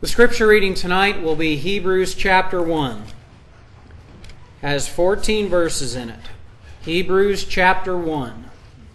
The scripture reading tonight will be Hebrews chapter 1. It has 14 verses in it. Hebrews chapter 1.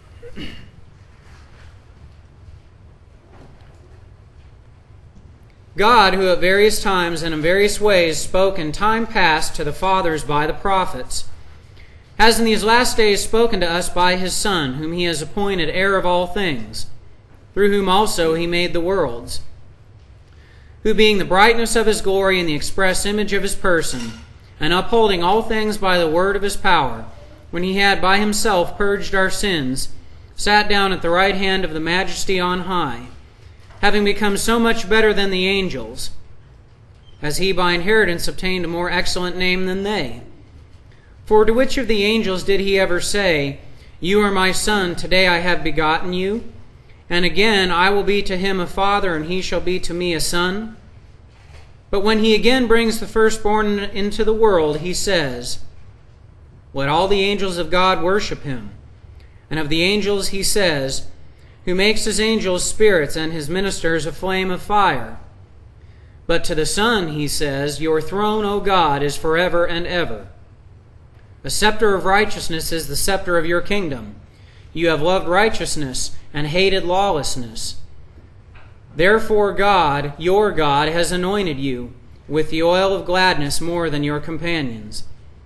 God, who at various times and in various ways spoke in time past to the fathers by the prophets, has in these last days spoken to us by His Son, whom He has appointed heir of all things, through whom also He made the worlds, who being the brightness of His glory and the express image of His person, and upholding all things by the word of His power, when He had by Himself purged our sins, sat down at the right hand of the Majesty on high, having become so much better than the angels, as He by inheritance obtained a more excellent name than they. For to which of the angels did He ever say, "You are my Son, today I have begotten you"? And again, "I will be to him a father, and he shall be to me a son"? But when He again brings the firstborn into the world, He says, "Let all the angels of God worship Him." And of the angels He says, "Who makes His angels spirits and His ministers a flame of fire." But to the Son He says, "Your throne, O God, is forever and ever. A scepter of righteousness is the scepter of your kingdom. You have loved righteousness and hated lawlessness. Therefore God, your God, has anointed you with the oil of gladness more than your companions.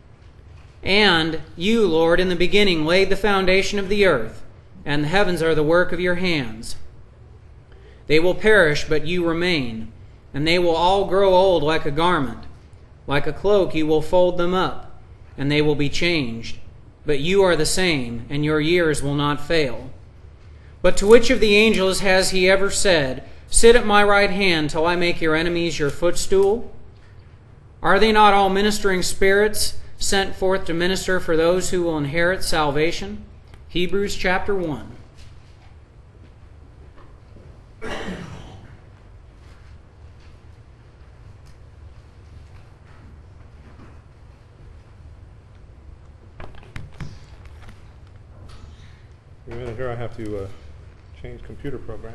And you, Lord, in the beginning laid the foundation of the earth, and the heavens are the work of your hands. They will perish, but you remain, and they will all grow old like a garment. Like a cloak you will fold them up, and they will be changed. But you are the same, and your years will not fail. But to which of the angels has He ever said, "Sit at my right hand till I make your enemies your footstool"? Are they not all ministering spirits sent forth to minister for those who will inherit salvation? Hebrews chapter 1. A minute here, I have to change computer programs.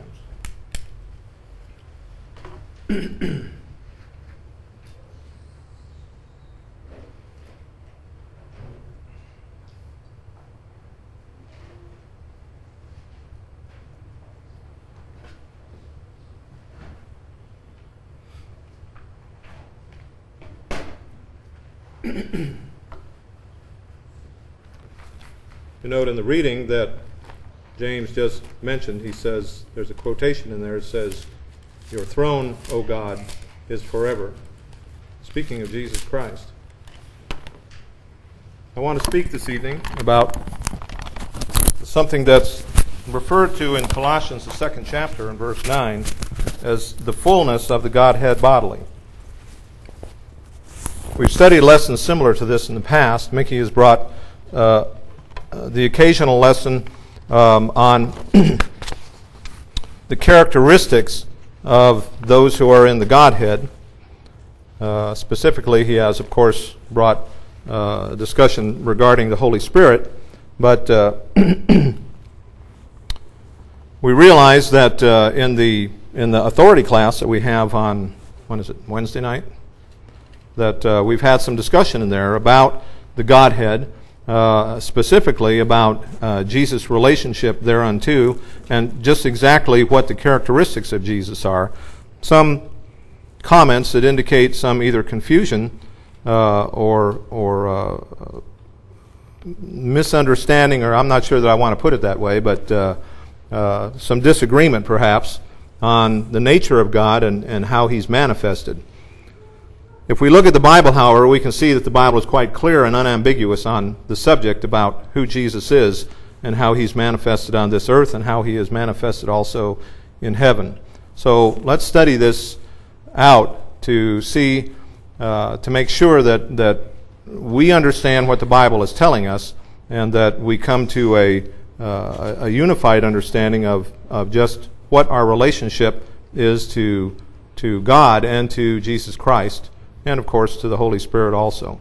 You note in the reading that James just mentioned, he says, there's a quotation in there, it says, "Your throne, O God, is forever." Speaking of Jesus Christ. I want to speak this evening about something that's referred to in Colossians, the 2nd chapter, in verse 9, as the fullness of the Godhead bodily. We've studied lessons similar to this in the past. Mickey has brought the occasional lesson on the characteristics of those who are in the Godhead. Specifically, he has, of course, brought a discussion regarding the Holy Spirit. But we realize that in the authority class that we have on, when is it, Wednesday night? That we've had some discussion in there about the Godhead, specifically about Jesus' relationship thereunto, and just exactly what the characteristics of Jesus are. Some comments that indicate some either confusion or misunderstanding, or I'm not sure that I want to put it that way, but some disagreement perhaps on the nature of God and how He's manifested. If we look at the Bible, however, we can see that the Bible is quite clear and unambiguous on the subject about who Jesus is and how He's manifested on this earth and how He is manifested also in heaven. So let's study this out to see, to make sure that we understand what the Bible is telling us and that we come to a unified understanding of just what our relationship is to God and to Jesus Christ, and of course to the Holy Spirit also.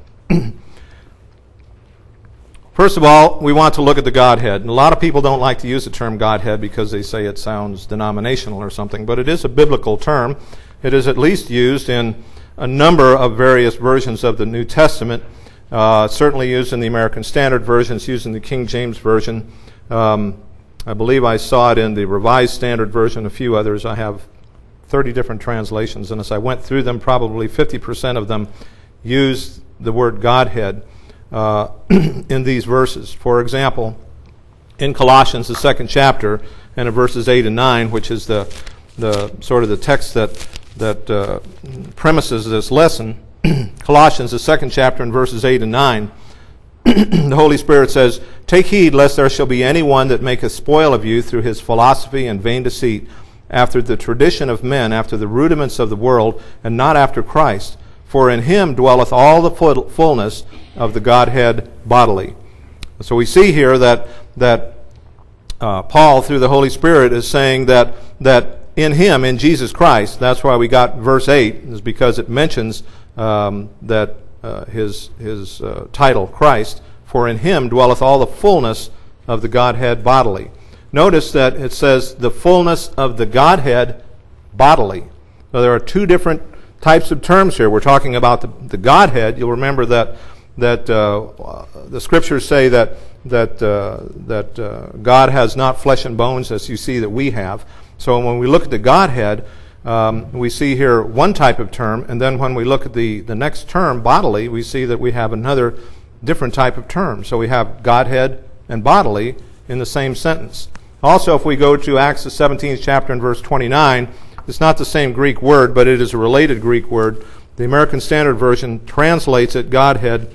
First of all, we want to look at the Godhead. And a lot of people don't like to use the term Godhead because they say it sounds denominational or something, but it is a biblical term. It is at least used in a number of various versions of the New Testament. Certainly used in the American Standard Version. It's used in the King James Version. I believe I saw it in the Revised Standard Version, a few others. I have 30 different translations, and as I went through them, probably 50% of them use the word Godhead in these verses. For example, in Colossians, the 2nd chapter, and in verses 8 and 9, which is the sort of the text that premises this lesson, Colossians, the 2nd chapter, and verses 8 and 9, the Holy Spirit says, "Take heed lest there shall be any one that maketh spoil of you through his philosophy and vain deceit, after the tradition of men, after the rudiments of the world, and not after Christ. For in him dwelleth all the fullness of the Godhead bodily." So we see here that Paul, through the Holy Spirit, is saying that in him, in Jesus Christ, that's why we got verse 8, is because it mentions that his title, Christ, for in him dwelleth all the fullness of the Godhead bodily. Notice that it says the fullness of the Godhead bodily. So there are two different types of terms here. We're talking about the Godhead. You'll remember that the Scriptures say that God has not flesh and bones as you see that we have. So when we look at the Godhead, we see here one type of term, and then when we look at the next term, bodily, we see that we have another different type of term. So we have Godhead and bodily in the same sentence. Also, if we go to Acts the 17th chapter and verse 29, it's not the same Greek word, but it is a related Greek word. The American Standard Version translates it Godhead.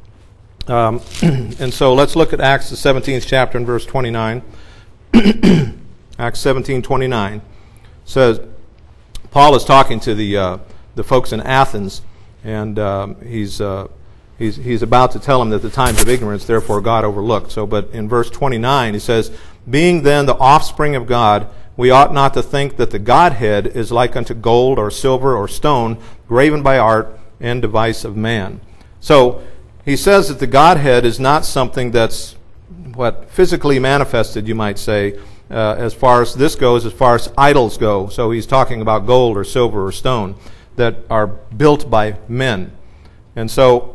And so let's look at Acts the 17th chapter and verse 29. Acts 17:29 says, Paul is talking to the folks in Athens, and he's about to tell them that the times of ignorance, therefore, God overlooked. So, but in verse 29, he says, "Being then the offspring of God, we ought not to think that the Godhead is like unto gold or silver or stone, graven by art and device of man." So, he says that the Godhead is not something that's physically manifested, you might say, as far as this goes, as far as idols go. So he's talking about gold or silver or stone that are built by men. And so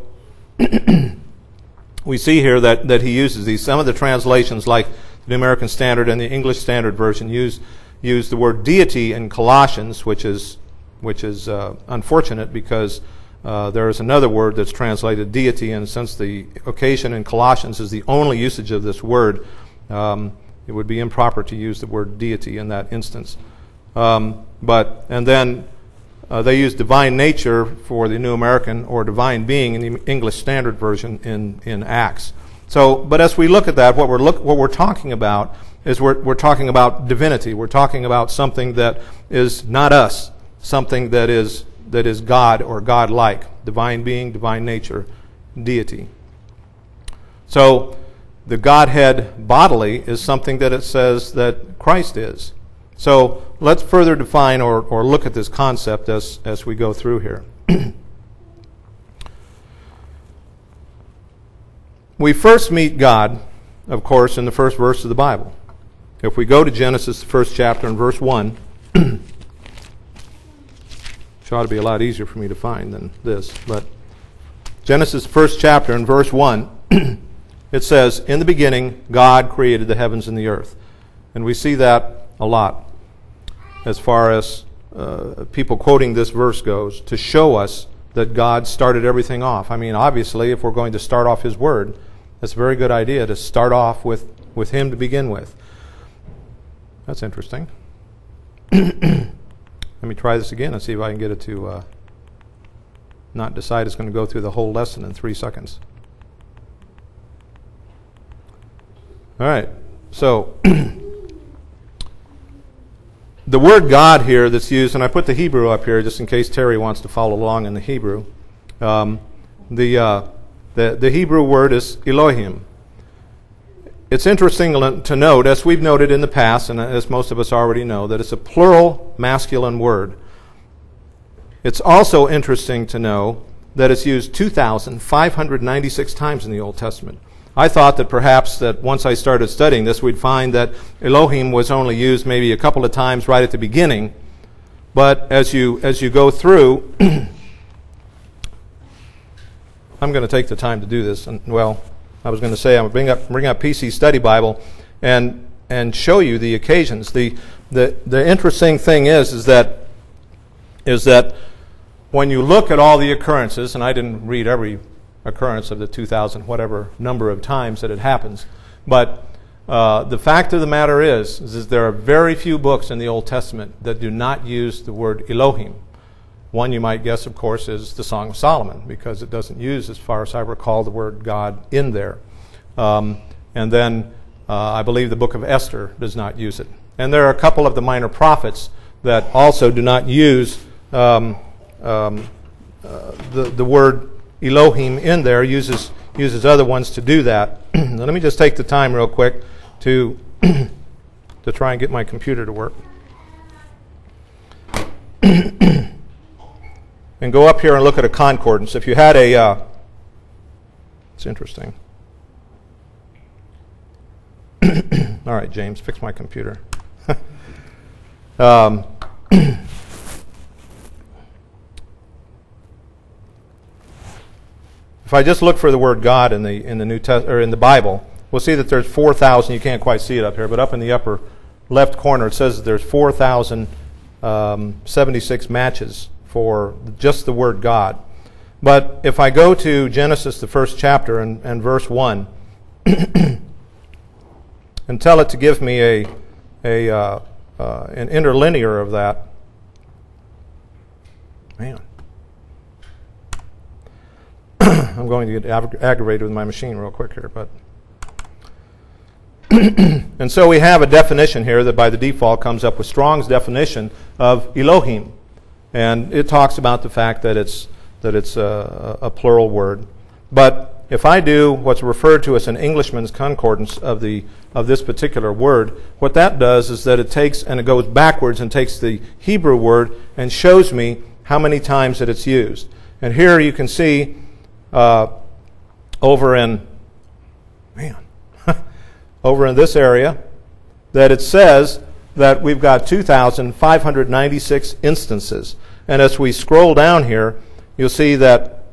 we see here that he uses these. Some of the translations, like the American Standard and the English Standard Version, use the word deity in Colossians, which is unfortunate because there is another word that's translated deity, and since the occasion in Colossians is the only usage of this word, it would be improper to use the word deity in that instance. And then they use divine nature for the New American, or divine being in the English Standard Version in Acts. So, but as we look at that, what we're talking about is we're talking about divinity. We're talking about something that is not us, something that is God or God-like, divine being, divine nature, deity. So, the Godhead bodily is something that it says that Christ is. So let's further define or look at this concept as we go through here. We first meet God, of course, in the first verse of the Bible. If we go to Genesis, the 1st chapter, and verse 1, which ought to be a lot easier for me to find than this, but Genesis, 1st chapter, and verse 1, it says, "In the beginning, God created the heavens and the earth." And we see that a lot as far as people quoting this verse goes, to show us that God started everything off. I mean, obviously, if we're going to start off His Word, that's a very good idea to start off with Him to begin with. That's interesting. Let me try this again and see if I can get it to not decide it's going to go through the whole lesson in 3 seconds. All right, so the word God here that's used, and I put the Hebrew up here just in case Terry wants to follow along in the Hebrew. The Hebrew word is Elohim. It's interesting to note, as we've noted in the past, and as most of us already know, that it's a plural masculine word. It's also interesting to know that it's used 2,596 times in the Old Testament. I thought that perhaps that once I started studying this, we'd find that Elohim was only used maybe a couple of times right at the beginning, But as you go through, I'm going to take the time to do this. And, well, I was going to say I'm going to bring up PC Study Bible and show you the occasions. The interesting thing is that when you look at all the occurrences, and I didn't read every occurrence of the 2,000 whatever number of times that it happens, but the fact of the matter is there are very few books in the Old Testament that do not use the word Elohim. One you might guess, of course, is the Song of Solomon, because it doesn't use, as far as I recall, the word God in there. And then I believe the book of Esther does not use it. And there are a couple of the minor prophets that also do not use the word Elohim in there, uses other ones to do that. Now, let me just take the time real quick to try and get my computer to work. And go up here and look at a concordance. If you had a... it's interesting. All right, James, fix my computer. If I just look for the word God in the New or in the Bible, we'll see that there's 4,000. You can't quite see it up here, but up in the upper left corner it says that there's 4,076 matches for just the word God. But if I go to Genesis, the first chapter, and verse 1, and tell it to give me an interlinear of that, man, I'm going to get aggravated with my machine real quick here, but and so we have a definition here that by the default comes up with Strong's definition of Elohim, and it talks about the fact that it's a plural word. But if I do what's referred to as an Englishman's concordance of this particular word, what that does is that it takes and it goes backwards and takes the Hebrew word and shows me how many times that it's used. And here you can see over in this area that it says that we've got 2,596 instances. And as we scroll down here, you'll see that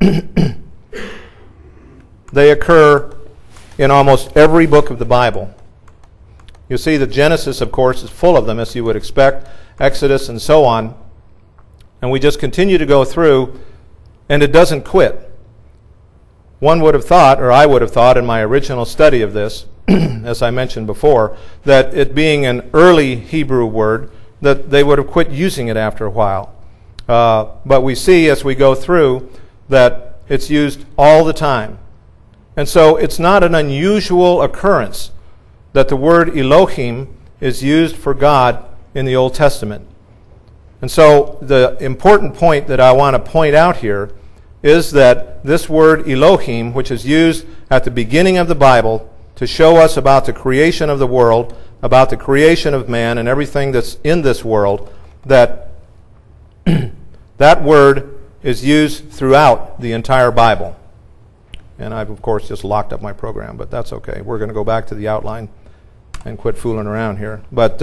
they occur in almost every book of the Bible. You'll see that Genesis, of course, is full of them, as you would expect, Exodus and so on. And we just continue to go through, and it doesn't quit. One would have thought, or I would have thought in my original study of this, as I mentioned before, that it being an early Hebrew word, that they would have quit using it after a while. But we see as we go through that it's used all the time. And so it's not an unusual occurrence that the word Elohim is used for God in the Old Testament. And so the important point that I want to point out here is that this word Elohim, which is used at the beginning of the Bible to show us about the creation of the world, about the creation of man and everything that's in this world, that that word is used throughout the entire Bible. And I've, of course, just locked up my program, but that's okay. We're going to go back to the outline and quit fooling around here. But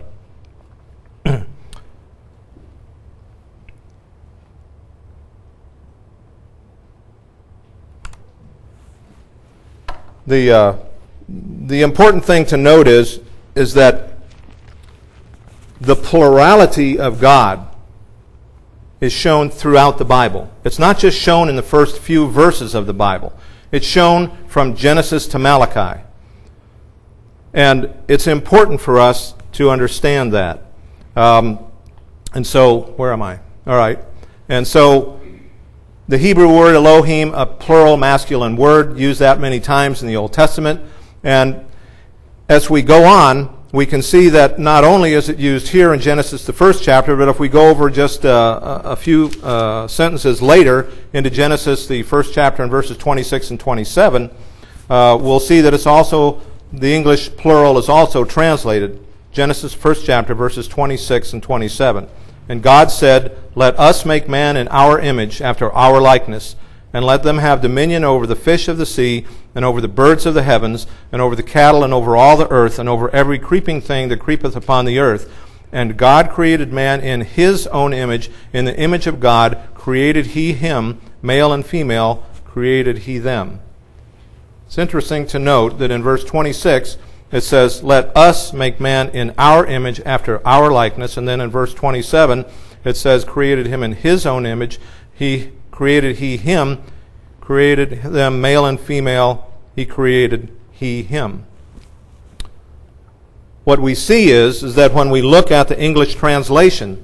the important thing to note is that the plurality of God is shown throughout the Bible. It's not just shown in the first few verses of the Bible. It's shown from Genesis to Malachi. And it's important for us to understand that. And so, where am I? All right. And so, the Hebrew word Elohim, a plural masculine word, used that many times in the Old Testament. And as we go on, we can see that not only is it used here in Genesis, the first chapter, but if we go over just a few sentences later into Genesis, the first chapter, in verses 26 and 27, we'll see that it's also, the English plural is also translated. Genesis, first chapter, verses 26 and 27. And God said, "Let us make man in our image, after our likeness, and let them have dominion over the fish of the sea, and over the birds of the heavens, and over the cattle, and over all the earth, and over every creeping thing that creepeth upon the earth." And God created man in his own image. In the image of God created he him, male and female created he them. It's interesting to note that in verse 26 it says, let us make man in our image after our likeness. And then in verse 27 it says, created him in his own image. He created he him, created them male and female. He created he him. What we see is that when we look at the English translation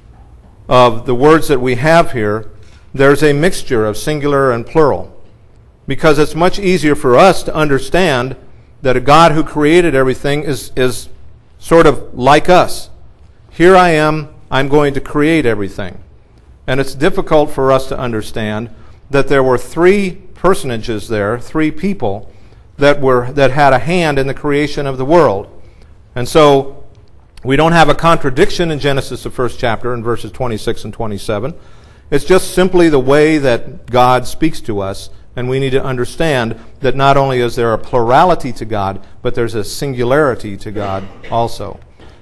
of the words that we have here, there's a mixture of singular and plural. Because it's much easier for us to understand that a God who created everything is sort of like us. Here I am, I'm going to create everything. And it's difficult for us to understand that there were three personages there, three people, that had a hand in the creation of the world. And so we don't have a contradiction in Genesis, the first chapter, in verses 26 and 27. It's just simply the way that God speaks to us, and we need to understand that not only is there a plurality to God, but there's a singularity to God also.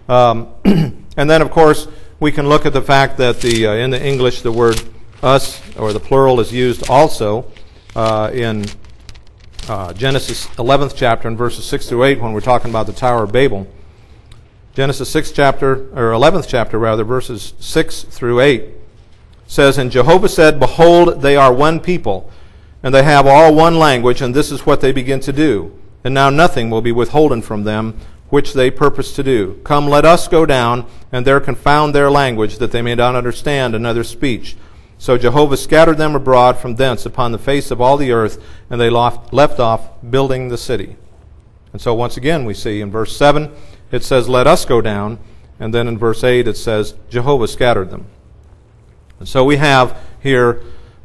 And then, of course, we can look at the fact that in the English the word us, or the plural, is used also in Genesis 11th chapter in verses 6 through 8 when we're talking about the Tower of Babel. Genesis 6th chapter, or 11th chapter rather, verses 6 through 8 says, and Jehovah said, behold, they are one people, and they have all one language, and this is what they begin to do. And now nothing will be withholden from them, which they purpose to do. Come, let us go down, and there confound their language, that they may not understand another speech. So Jehovah scattered them abroad from thence upon the face of all the earth, and they left off building the city. And so once again we see in verse 7, it says, let us go down, and then in verse 8 it says, Jehovah scattered them. And so we have here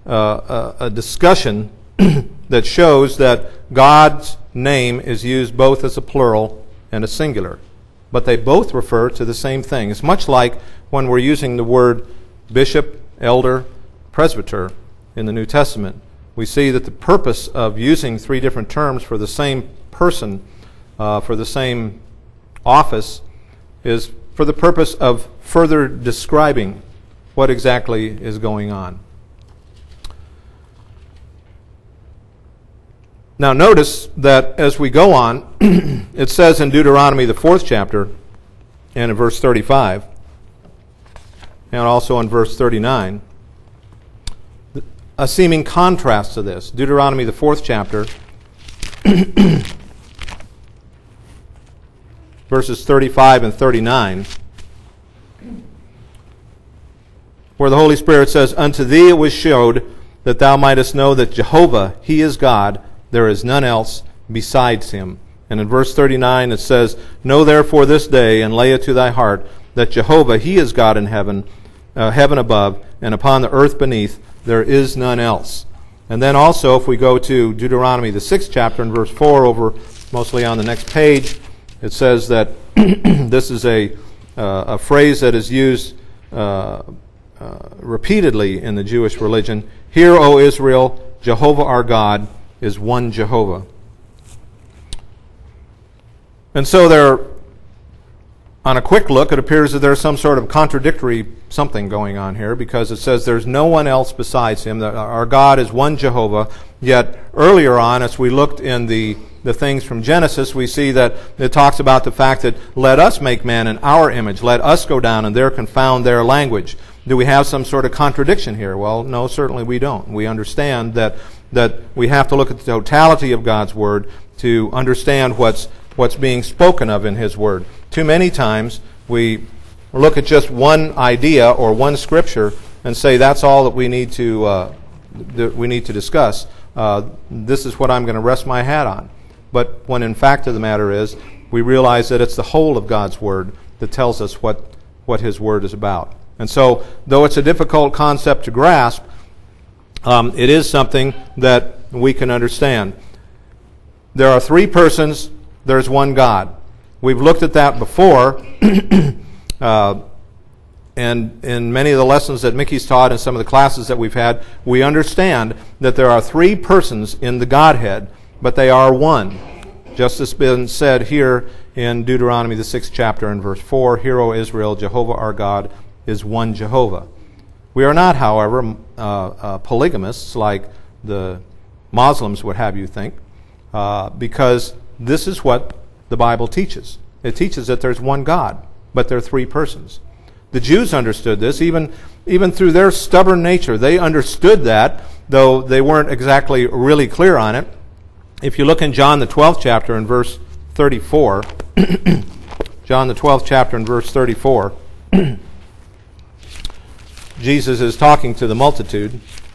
a discussion that shows that God's name is used both as a plural and a singular. But they both refer to the same thing. It's much like when we're using the word bishop, elder, presbyter in the New Testament. We see that the purpose of using three different terms for the same person, for the same office, is for the purpose of further describing what exactly is going on. Now notice that as we go on, it says in Deuteronomy, the 4th chapter, and in verse 35, and also in verse 39, a seeming contrast to this. Deuteronomy, the 4th chapter, verses 35 and 39, where the Holy Spirit says, unto thee it was showed that thou mightest know that Jehovah, He is God, there is none else besides Him. And in verse 39 it says, know therefore this day, and lay it to thy heart, that Jehovah, He is God in heaven, heaven above, and upon the earth beneath, there is none else. And then also, if we go to Deuteronomy, the 6th chapter, in verse 4, over mostly on the next page, it says that this is a phrase that is used repeatedly in the Jewish religion. Hear, O Israel, Jehovah our God is one Jehovah. And so there, on a quick look, it appears that there's some sort of contradictory something going on here, because it says there's no one else besides Him. That our God is one Jehovah. Yet earlier on, as we looked in the things from Genesis, we see that it talks about the fact that let us make man in our image. Let us go down and there confound their language. Do we have some sort of contradiction here? Well, no, certainly we don't. We understand that we have to look at the totality of God's Word to understand what's being spoken of in His Word. Too many times we look at just one idea or one scripture and say that's all that we need to discuss. This is what I'm going to rest my hat on. But when in fact of the matter is, we realize that it's the whole of God's Word that tells us what His Word is about. And so, though it's a difficult concept to grasp, it is something that we can understand. There are three persons, there's one God. We've looked at that before, and in many of the lessons that Mickey's taught and some of the classes that we've had, we understand that there are three persons in the Godhead, but they are one. Just as been said here in Deuteronomy, the 6th chapter, and verse 4, Hear, O Israel, Jehovah our God is one Jehovah. We are not, however, polygamists like the Muslims would have you think, because this is what the Bible teaches. It teaches that there's one God, but there are three persons. The Jews understood this, even through their stubborn nature. They understood that, though they weren't exactly really clear on it. If you look in John the 12th chapter and verse 34, John the 12th chapter and verse 34, Jesus is talking to the multitude.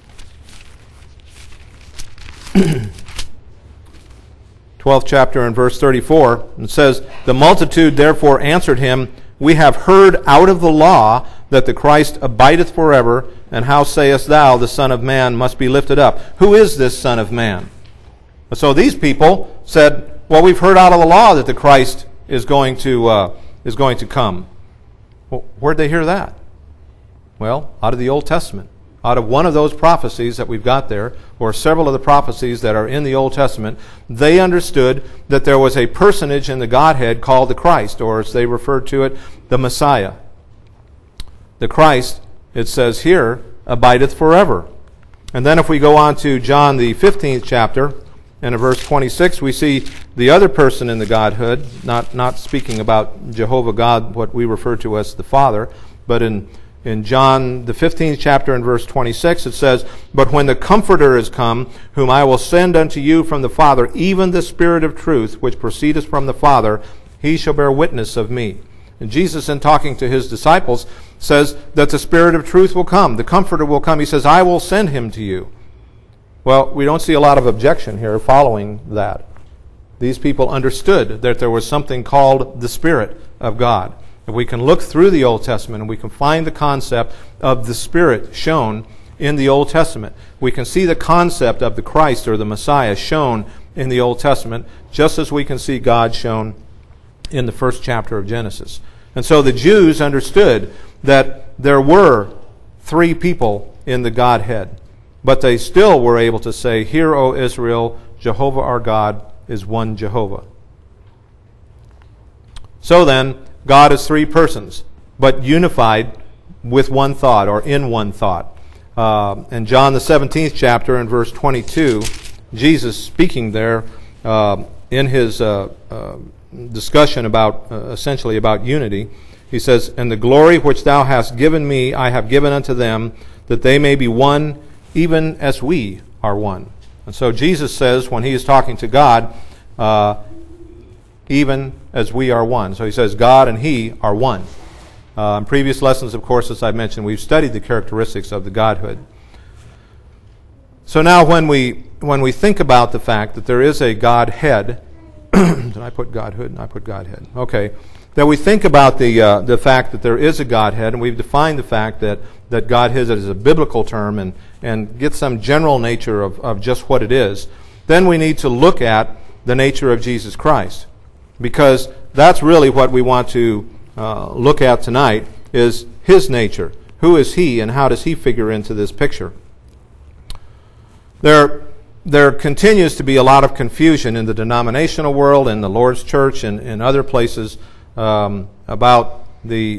12th chapter and verse 34, it says, The multitude therefore answered him, We have heard out of the law that the Christ abideth forever, and how sayest thou, the Son of Man must be lifted up? Who is this Son of Man? So these people said, well, we've heard out of the law that the Christ is going to come. Well, where'd they hear that? Well, out of the Old Testament. Out of one of those prophecies that we've got there, or several of the prophecies that are in the Old Testament, they understood that there was a personage in the Godhead called the Christ, or as they referred to it, the Messiah. The Christ, it says here, abideth forever. And then if we go on to John the 15th chapter, and in verse 26, we see the other person in the Godhead, not speaking about Jehovah God, what we refer to as the Father, but in John the 15th chapter and verse 26, it says, But when the Comforter is come, whom I will send unto you from the Father, even the Spirit of truth, which proceedeth from the Father, he shall bear witness of me. And Jesus, in talking to his disciples, says that the Spirit of truth will come. The Comforter will come. He says, I will send him to you. Well, we don't see a lot of objection here following that. These people understood that there was something called the Spirit of God. If we can look through the Old Testament and we can find the concept of the Spirit shown in the Old Testament, we can see the concept of the Christ or the Messiah shown in the Old Testament, just as we can see God shown in the first chapter of Genesis. And so the Jews understood that there were three people in the Godhead, but they still were able to say, Hear, O Israel, Jehovah our God is one Jehovah. So then, God is three persons, but unified with one thought, or in one thought. In John the 17th chapter, in verse 22, Jesus speaking there in his discussion about, essentially about unity, he says, And the glory which thou hast given me, I have given unto them, that they may be one, even as we are one. And so Jesus says, when he is talking to God, even as we are one. So he says God and he are one. In previous lessons, of course, as I mentioned, we've studied the characteristics of the Godhood. So now when we think about the fact that there is a Godhead, did I put Godhood? I put Godhead. Okay. That we think about the fact that there is a Godhead, and we've defined the fact that Godhead is a biblical term and get some general nature of just what it is, then we need to look at the nature of Jesus Christ. Because that's really what we want to look at tonight, is his nature. Who is he, and how does he figure into this picture? There continues to be a lot of confusion in the denominational world, in the Lord's Church, and in other places about the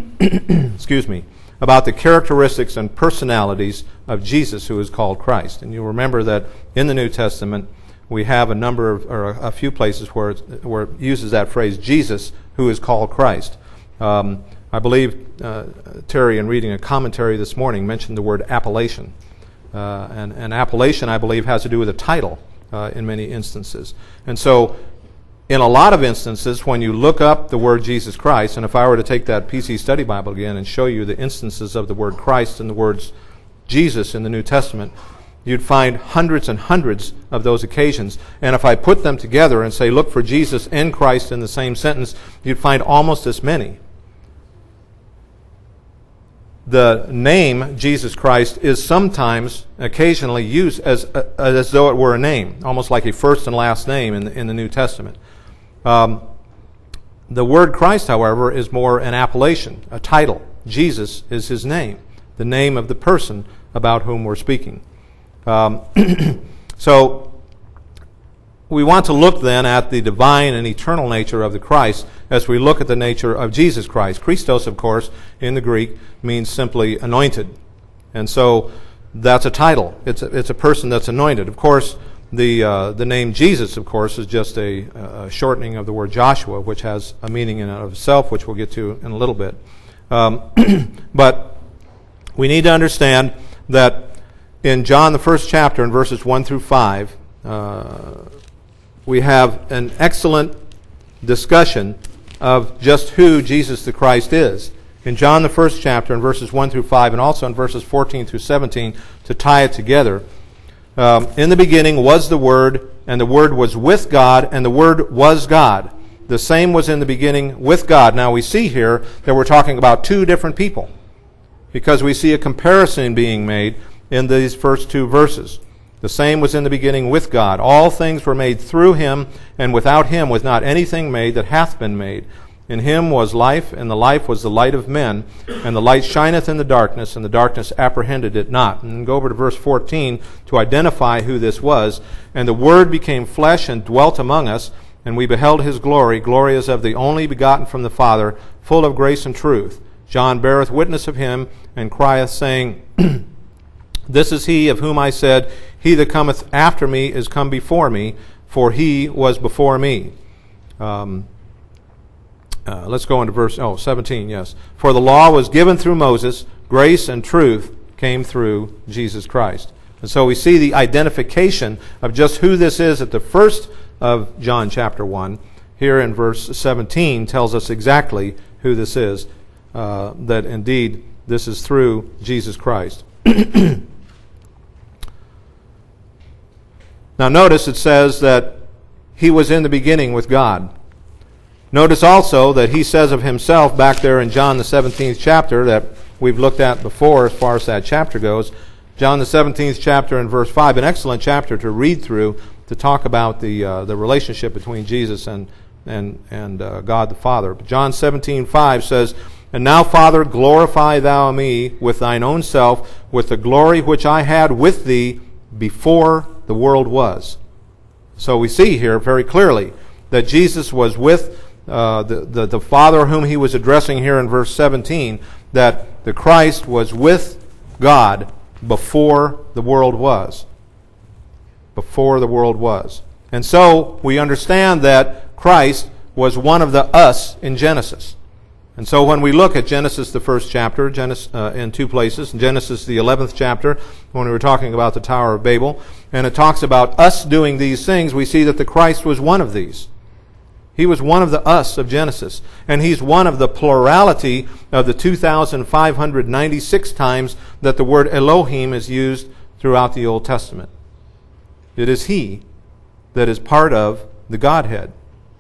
about the characteristics and personalities of Jesus, who is called Christ. And you'll remember that in the New Testament, we have a number of, or a few places where it uses that phrase, Jesus, who is called Christ. I believe Terry, in reading a commentary this morning, mentioned the word appellation. And appellation, I believe, has to do with a title in many instances. And so, in a lot of instances, when you look up the word Jesus Christ, and if I were to take that PC Study Bible again and show you the instances of the word Christ and the words Jesus in the New Testament, you'd find hundreds and hundreds of those occasions. And if I put them together and say, look for Jesus and Christ in the same sentence, you'd find almost as many. The name Jesus Christ is sometimes, occasionally used as though it were a name, almost like a first and last name in the New Testament. The word Christ, however, is more an appellation, a title. Jesus is his name, the name of the person about whom we're speaking. So we want to look then at the divine and eternal nature of the Christ as we look at the nature of Jesus Christ. Christos, of course, in the Greek means simply anointed. And so that's a title. It's a person that's anointed. Of course, the name Jesus, of course, is just a shortening of the word Joshua, which has a meaning in and of itself, which we'll get to in a little bit. But we need to understand that in John, the first chapter, in verses 1 through 5, we have an excellent discussion of just who Jesus the Christ is. In John, the first chapter, in verses 1 through 5, and also in verses 14 through 17, to tie it together, in the beginning was the Word, and the Word was with God, and the Word was God. The same was in the beginning with God. Now we see here that we're talking about two different people, because we see a comparison being made in these first two verses. The same was in the beginning with God. All things were made through him, and without him was not anything made that hath been made. In him was life, and the life was the light of men. And the light shineth in the darkness, and the darkness apprehended it not. And go over to verse 14 to identify who this was. And the Word became flesh and dwelt among us, and we beheld his glory. Glory as of the only begotten from the Father, full of grace and truth. John beareth witness of him, and crieth, saying, This is he of whom I said, He that cometh after me is come before me, for he was before me. Let's go into verse 17, yes. For the law was given through Moses, grace and truth came through Jesus Christ. And so we see the identification of just who this is at the first of John chapter 1. Here in verse 17 tells us exactly who this is, that indeed this is through Jesus Christ. Now notice it says that he was in the beginning with God. Notice also that he says of himself back there in John the 17th chapter that we've looked at before as far as that chapter goes. John the 17th chapter and verse 5, an excellent chapter to read through to talk about the relationship between Jesus and God the Father. But John 17:5 says, And now, Father, glorify thou me with thine own self, with the glory which I had with thee before the world was. So we see here very clearly that Jesus was with the Father whom he was addressing here in verse 17, that the Christ was with God before the world was. Before the world was. And so we understand that Christ was one of the us in Genesis. And so when we look at Genesis, the first chapter, in two places, Genesis, the 11th chapter, when we were talking about the Tower of Babel, and it talks about us doing these things, we see that the Christ was one of these. He was one of the us of Genesis. And he's one of the plurality of the 2,596 times that the word Elohim is used throughout the Old Testament. It is he that is part of the Godhead.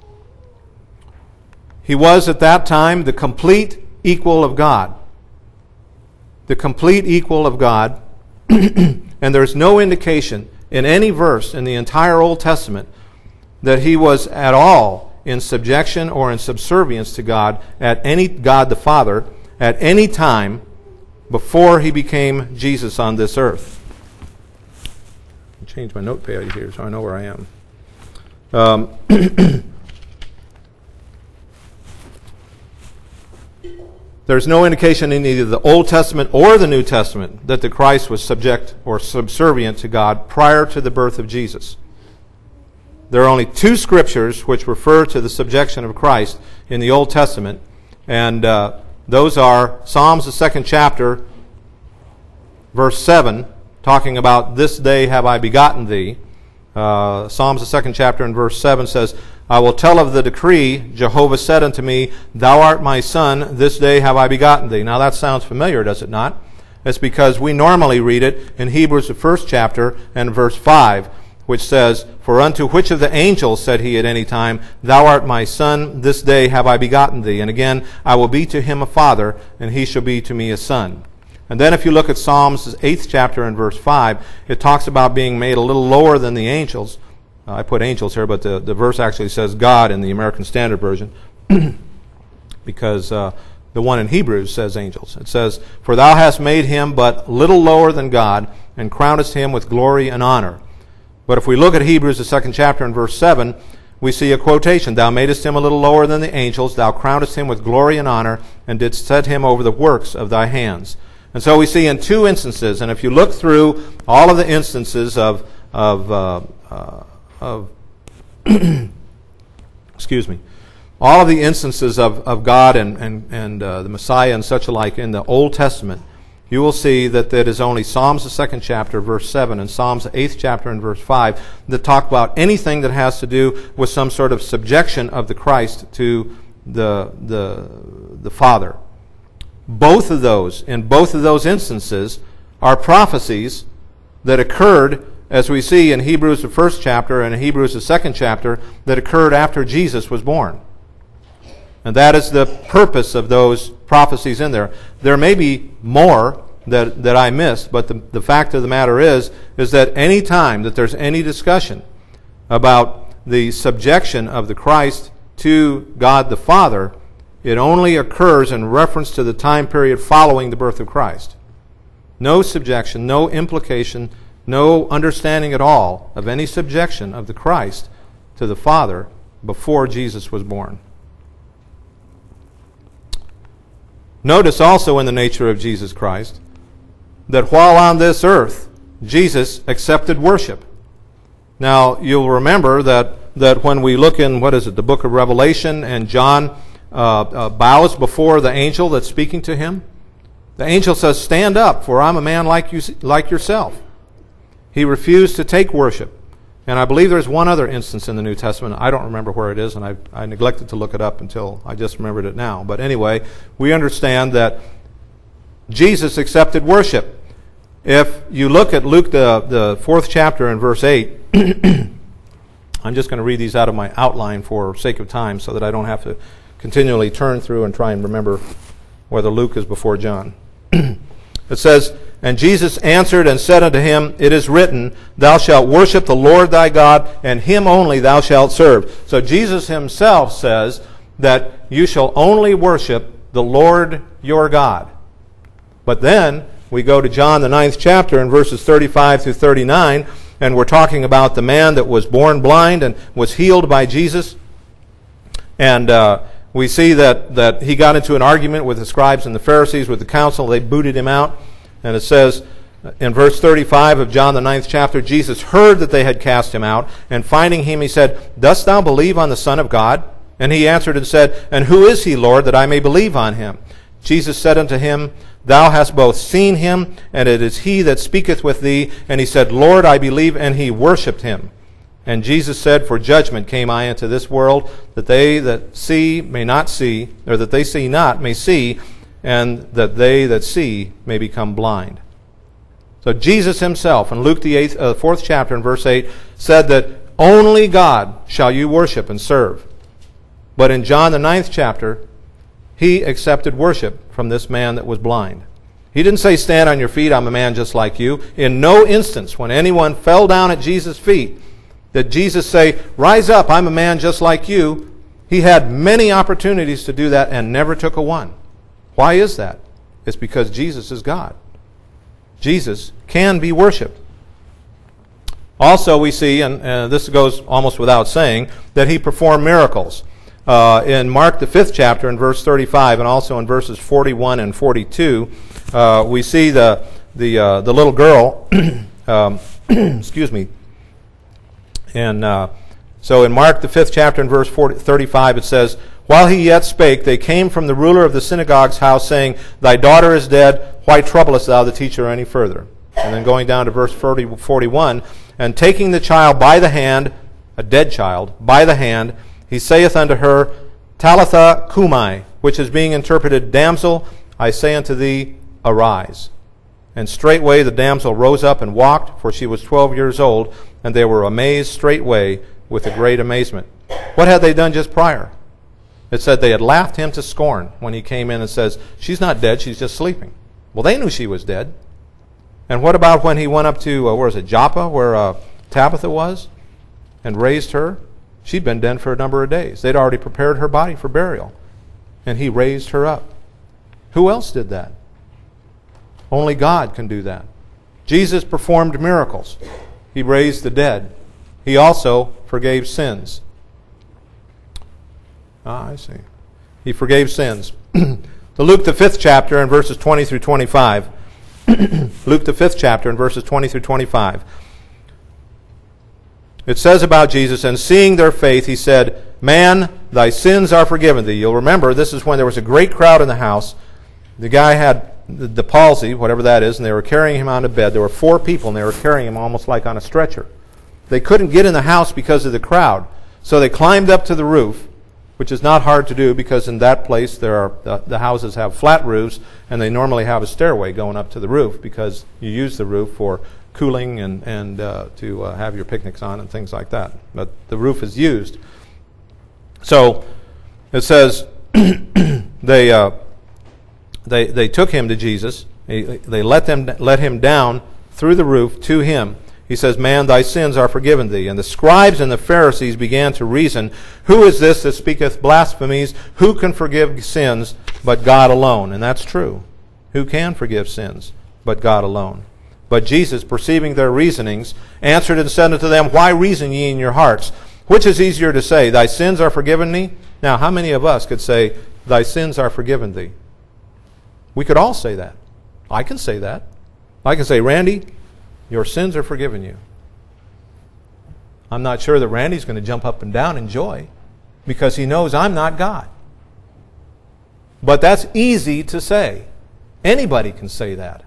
He was at that time the complete equal of God. The complete equal of God. And there's no indication in any verse in the entire Old Testament that he was at all in subjection or in subservience to God, God the Father, at any time before he became Jesus on this earth. I'll change my notepad here so I know where I am. There's no indication in either the Old Testament or the New Testament that the Christ was subject or subservient to God prior to the birth of Jesus. There are only two scriptures which refer to the subjection of Christ in the Old Testament, and those are Psalms, the 2nd chapter, verse 7, talking about this day have I begotten thee. Psalms, the 2nd chapter, and verse 7 says, I will tell of the decree, Jehovah said unto me, Thou art my son, this day have I begotten thee. Now that sounds familiar, does it not? It's because we normally read it in Hebrews, the 1st chapter, and verse 5, which says, For unto which of the angels said he at any time, Thou art my son, this day have I begotten thee. And again, I will be to him a father, and he shall be to me a son. And then if you look at Psalms 8th chapter and verse 5, it talks about being made a little lower than the angels. I put angels here, but the verse actually says God in the American Standard Version, because the one in Hebrews says angels. It says, For thou hast made him but little lower than God, and crownest him with glory and honor. But if we look at Hebrews, the 2nd chapter, and verse 7, we see a quotation. Thou madest him a little lower than the angels. Thou crownest him with glory and honor, and didst set him over the works of thy hands. And so we see in two instances, and if you look through all of the instances of excuse me, all of the instances of God and the Messiah and such alike in the Old Testament, you will see that it is only Psalms, the 2nd chapter, verse 7, and Psalms, the 8th chapter, and verse 5, that talk about anything that has to do with some sort of subjection of the Christ to the Father. Both of those, in both of those instances, are prophecies that occurred, as we see in Hebrews, the 1st chapter, and in Hebrews, the 2nd chapter, that occurred after Jesus was born. And that is the purpose of those prophecies in there. There may be more that I missed, but the fact of the matter is that any time that there's any discussion about the subjection of the Christ to God the Father, it only occurs in reference to the time period following the birth of Christ. No subjection, no implication, no understanding at all of any subjection of the Christ to the Father before Jesus was born. Notice also in the nature of Jesus Christ that while on this earth, Jesus accepted worship. Now, you'll remember that when we look in, the book of Revelation, and John bows before the angel that's speaking to him, the angel says, "Stand up, for I'm a man like yourself." He refused to take worship. And I believe there's one other instance in the New Testament. I don't remember where it is, and I neglected to look it up until I just remembered it now. But anyway, we understand that Jesus accepted worship. If you look at Luke, the 4th chapter and verse 8, I'm just going to read these out of my outline for sake of time so that I don't have to continually turn through and try and remember whether Luke is before John. It says, "And Jesus answered and said unto him, It is written, Thou shalt worship the Lord thy God, and him only thou shalt serve." So Jesus himself says that you shall only worship the Lord your God. But then we go to John, the 9th chapter, and verses 35 through 39, and we're talking about the man that was born blind and was healed by Jesus. And we see that he got into an argument with the scribes and the Pharisees, with the council. They booted him out. And it says in verse 35 of John, the 9th chapter, Jesus heard that they had cast him out, and finding him, he said, "Dost thou believe on the Son of God?" And he answered and said, "And who is he, Lord, that I may believe on him?" Jesus said unto him, "Thou hast both seen him, and it is he that speaketh with thee." And he said, "Lord, I believe," and he worshipped him. And Jesus said, "For judgment came I into this world, that they that see may not see, or that they see not may see, and that they that see may become blind." So Jesus himself, in Luke the 4th chapter and verse 8, said that only God shall you worship and serve. But in John the 9th chapter, he accepted worship from this man that was blind. He didn't say, "Stand on your feet, I'm a man just like you." In no instance, when anyone fell down at Jesus' feet, did Jesus say, "Rise up, I'm a man just like you." He had many opportunities to do that and never took a one. Why is that? It's because Jesus is God. Jesus can be worshipped. Also, we see, and this goes almost without saying, that he performed miracles. In Mark, the 5th chapter, in verse 35, and also in verses 41 and 42, we see the little girl, excuse me, and so in Mark, the 5th chapter, in verse 35, it says, "While he yet spake, they came from the ruler of the synagogue's house, saying, Thy daughter is dead, why troublest thou the teacher any further?" And then going down to verse 41, "And taking the child by the hand," a dead child, "by the hand, he saith unto her, Talitha cumi," which is being interpreted, "Damsel, I say unto thee, arise. And straightway the damsel rose up and walked, for she was 12 years old, and they were amazed straightway with a great amazement." What had they done just prior? It said they had laughed him to scorn when he came in and says, "She's not dead, she's just sleeping." Well, they knew she was dead. And what about when he went up to, Joppa, where Tabitha was, and raised her? She'd been dead for a number of days. They'd already prepared her body for burial. And he raised her up. Who else did that? Only God can do that. Jesus performed miracles. He raised the dead. He also forgave sins. I see. He forgave sins. The Luke the 5th chapter and verses 20 through 25. Luke the 5th chapter and verses 20 through 25. It says about Jesus, and seeing their faith, he said, Man, thy sins are forgiven thee. You'll remember, this is when there was a great crowd in the house. The guy had the palsy, whatever that is, and they were carrying him on a bed. There were 4 people, and they were carrying him almost like on a stretcher. They couldn't get in the house because of the crowd. So they climbed up to the roof, which is not hard to do because in that place the houses have flat roofs, and they normally have a stairway going up to the roof because you use the roof for cooling and to have your picnics on and things like that. But the roof is used. So it says they took him to Jesus. They let him down through the roof to him. He says, Man, thy sins are forgiven thee. And the scribes and the Pharisees began to reason, Who is this that speaketh blasphemies? Who can forgive sins but God alone? And that's true. Who can forgive sins but God alone? But Jesus, perceiving their reasonings, answered and said unto them, Why reason ye in your hearts? Which is easier to say, Thy sins are forgiven thee? Now, how many of us could say, Thy sins are forgiven thee? We could all say that. I can say that. I can say, Randy, your sins are forgiven you. I'm not sure that Randy's going to jump up and down in joy because he knows I'm not God. But that's easy to say. Anybody can say that.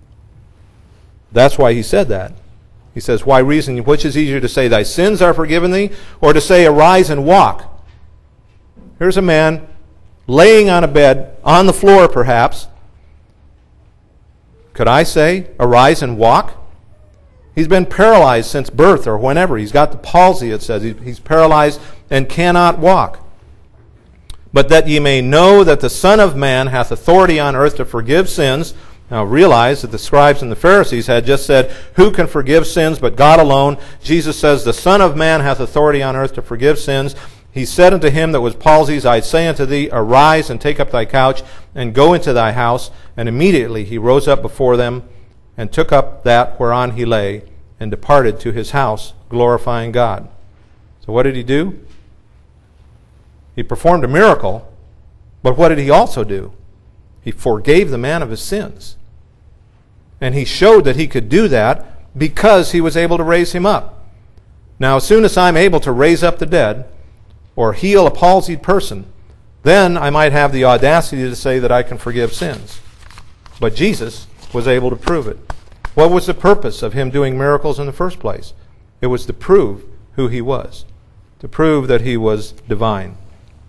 That's why he said that. He says, Why reason? Which is easier to say, Thy sins are forgiven thee, or to say, Arise and walk? Here's a man laying on a bed, on the floor perhaps. Could I say, Arise and walk? He's been paralyzed since birth or whenever. He's got the palsy, it says. He's paralyzed and cannot walk. But that ye may know that the Son of Man hath authority on earth to forgive sins. Now realize that the scribes and the Pharisees had just said, Who can forgive sins but God alone? Jesus says, The Son of Man hath authority on earth to forgive sins. He said unto him that was palsied, I say unto thee, Arise and take up thy couch and go into thy house. And immediately he rose up before them and took up that whereon he lay, and departed to his house, glorifying God. So what did he do? He performed a miracle, but what did he also do? He forgave the man of his sins. And he showed that he could do that because he was able to raise him up. Now, as soon as I'm able to raise up the dead, or heal a palsied person, then I might have the audacity to say that I can forgive sins. But Jesus was able to prove it. What was the purpose of him doing miracles in the first place? It was to prove who he was, to prove that he was divine.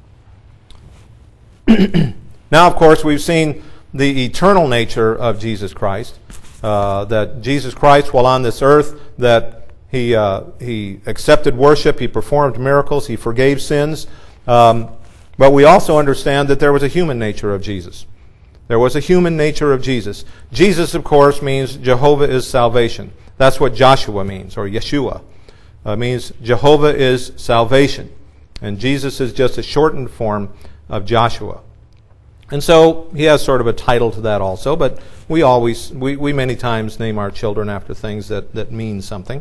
Now, of course, we've seen the eternal nature of Jesus Christ, that Jesus Christ, while on this earth, that he accepted worship, he performed miracles, he forgave sins, but we also understand that there was a human nature of Jesus. There was a human nature of Jesus. Jesus, of course, means Jehovah is salvation. That's what Joshua means, or Yeshua. Means Jehovah is salvation. And Jesus is just a shortened form of Joshua. And so he has sort of a title to that also, but we many times name our children after things that mean something.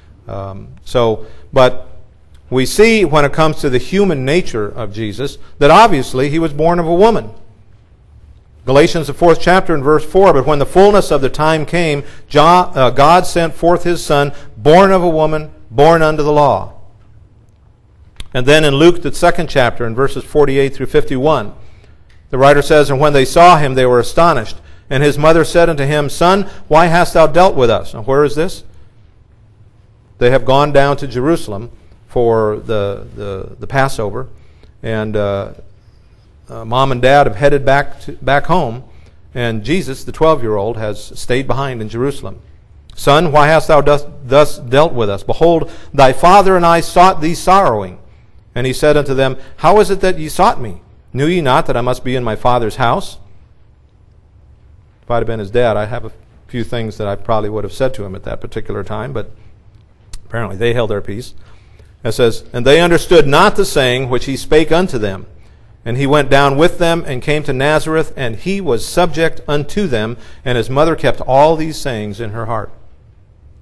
But we see when it comes to the human nature of Jesus that obviously he was born of a woman. Galatians, the 4th chapter and verse 4, But when the fullness of the time came, God sent forth his Son, born of a woman, born under the law. And then in Luke, the 2nd chapter, in verses 48 through 51, the writer says, And when they saw him, they were astonished. And his mother said unto him, Son, why hast thou dealt with us? Now, where is this? They have gone down to Jerusalem for the Passover, and Mom and Dad have headed back home, and Jesus, the 12-year-old, has stayed behind in Jerusalem. Son, why hast thou thus dealt with us? Behold, thy father and I sought thee sorrowing. And he said unto them, How is it that ye sought me? Knew ye not that I must be in my Father's house? If I'd have been his dad, I have a few things that I probably would have said to him at that particular time, but apparently they held their peace. It says, And they understood not the saying which he spake unto them. And he went down with them and came to Nazareth, and he was subject unto them, and his mother kept all these sayings in her heart.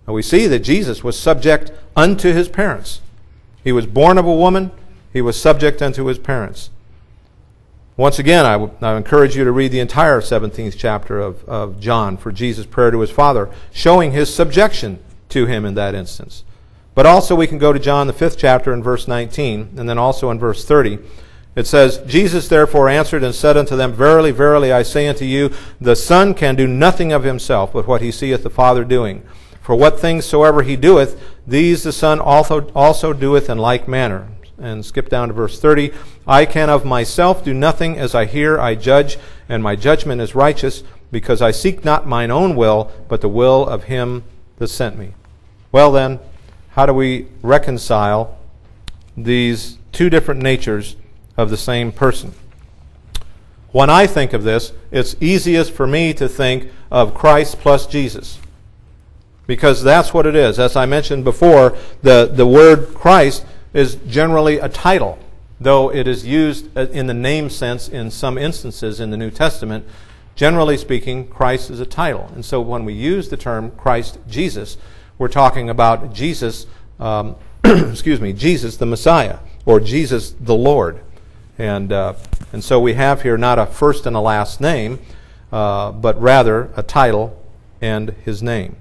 And we see that Jesus was subject unto his parents. He was born of a woman. He was subject unto his parents. Once again, I encourage you to read the entire 17th chapter of John for Jesus' prayer to his Father, showing his subjection to him in that instance. But also we can go to John, the 5th chapter, in verse 19, and then also in verse 30. It says, Jesus therefore answered and said unto them, Verily, verily, I say unto you, the Son can do nothing of himself, but what he seeth the Father doing. For what things soever he doeth, these the Son also doeth in like manner. And skip down to verse 30. I can of myself do nothing, as I hear I judge, and my judgment is righteous, because I seek not mine own will, but the will of him that sent me. Well then, how do we reconcile these two different natures of the same person? When I think of this, it's easiest for me to think of Christ plus Jesus, because that's what it is. As I mentioned before, the word Christ is generally a title, though it is used in the name sense in some instances in the New Testament. Generally speaking, Christ is a title. And so when we use the term Christ Jesus, we're talking about Jesus, Jesus the Messiah, or Jesus the Lord. And so we have here not a first and a last name, but rather a title and his name.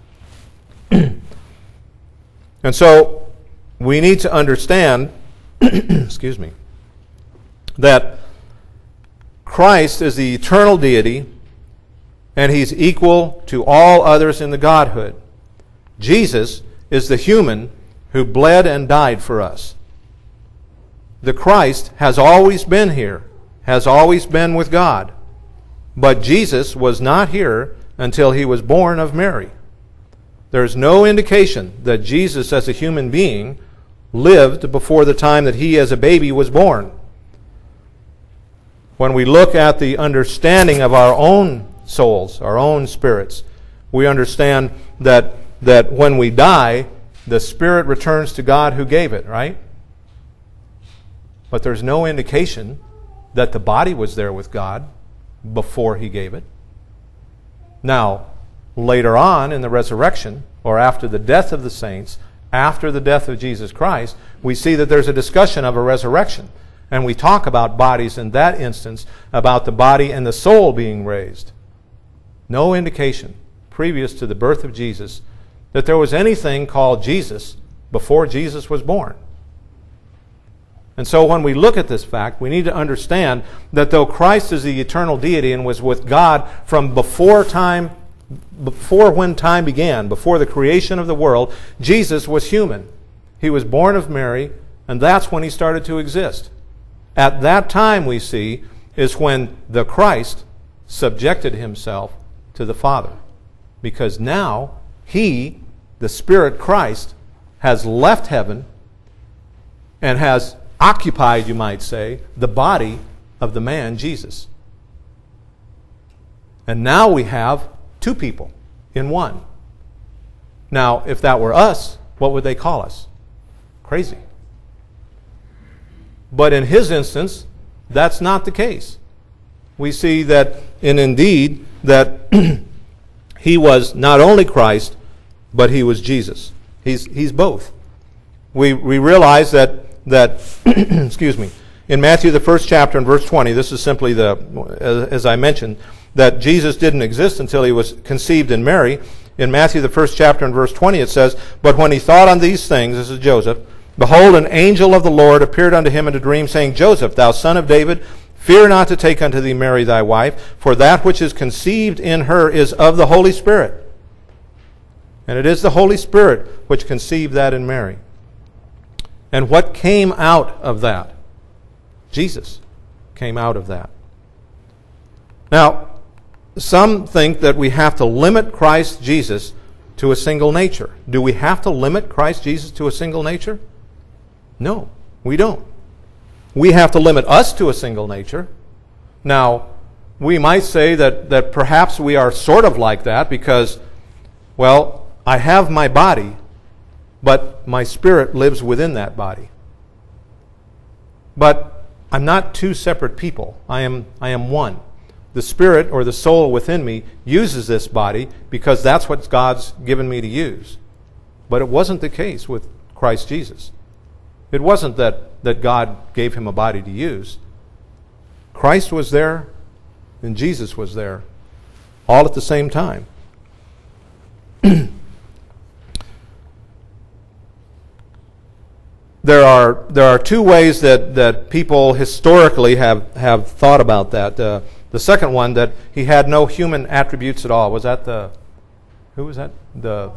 And so we need to understand, that Christ is the eternal deity, and he's equal to all others in the Godhood. Jesus is the human who bled and died for us. The Christ has always been here, has always been with God. But Jesus was not here until he was born of Mary. There's no indication that Jesus as a human being lived before the time that he as a baby was born. When we look at the understanding of our own souls, our own spirits, we understand that when we die, the spirit returns to God who gave it, right? But there's no indication that the body was there with God before he gave it. Now, later on in the resurrection, or after the death of the saints, after the death of Jesus Christ, we see that there's a discussion of a resurrection. And we talk about bodies in that instance, about the body and the soul being raised. No indication, previous to the birth of Jesus, that there was anything called Jesus before Jesus was born. And so when we look at this fact, we need to understand that though Christ is the eternal deity and was with God from before when time began, before the creation of the world, Jesus was human. He was born of Mary, and that's when he started to exist. At that time, we see, is when the Christ subjected himself to the Father. Because now, he, the Spirit Christ, has left heaven and has occupied, you might say, the body of the man Jesus. And now we have two people in one. Now, if that were us, what would they call us? Crazy. But in his instance, that's not the case. We see that, indeed, that he was not only Christ, but he was Jesus. He's both. We realize that in Matthew the 1st chapter and verse 20, this is simply as I mentioned, that Jesus didn't exist until he was conceived in Mary. In Matthew the 1st chapter and verse 20 it says, But when he thought on these things, this is Joseph, behold, an angel of the Lord appeared unto him in a dream, saying, Joseph, thou son of David, fear not to take unto thee Mary thy wife, for that which is conceived in her is of the Holy Spirit. And it is the Holy Spirit which conceived that in Mary. And what came out of that? Jesus came out of that. Now, some think that we have to limit Christ Jesus to a single nature. Do we have to limit Christ Jesus to a single nature? No, we don't. We have to limit us to a single nature. Now, we might say that perhaps we are sort of like that because, well, I have my body, but my spirit lives within that body. But I'm not two separate people. I am one. the spirit or the soul within me uses this body because that's what God's given me to use. But it wasn't the case with Christ Jesus. It wasn't that God gave him a body to use. Christ was there and Jesus was there, all at the same time. There are two ways that people historically have thought about that. The second one, that he had no human attributes at all. Was that who was that? The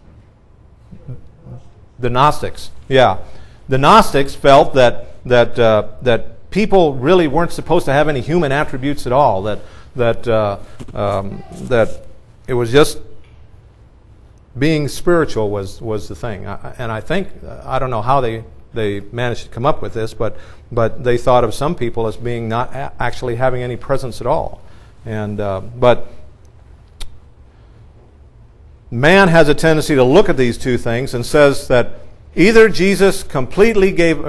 Gnostics. Yeah. The Gnostics felt that people really weren't supposed to have any human attributes at all. That it was just being spiritual was the thing. And I think, I don't know how they managed to come up with this, but they thought of some people as being not actually having any presence at all. But man has a tendency to look at these two things and says that either Jesus Christ completely gave